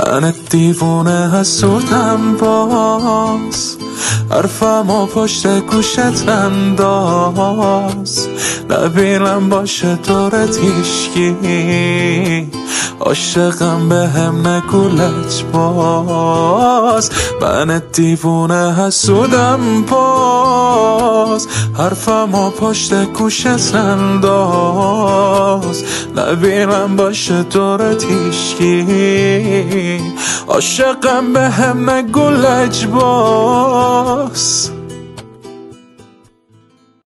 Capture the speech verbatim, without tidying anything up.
من دیوونه حسودم باز، حرفمو پشت گوشت انداز. نبینم باشه دورت هیشگی، عاشقم به هم نگو لج باز. من دیوونه حسودم باز، حرفمو پشت گوشت انداز. نبینم باشه دورت هیشگی، عاشقم به هم نگو لج باز.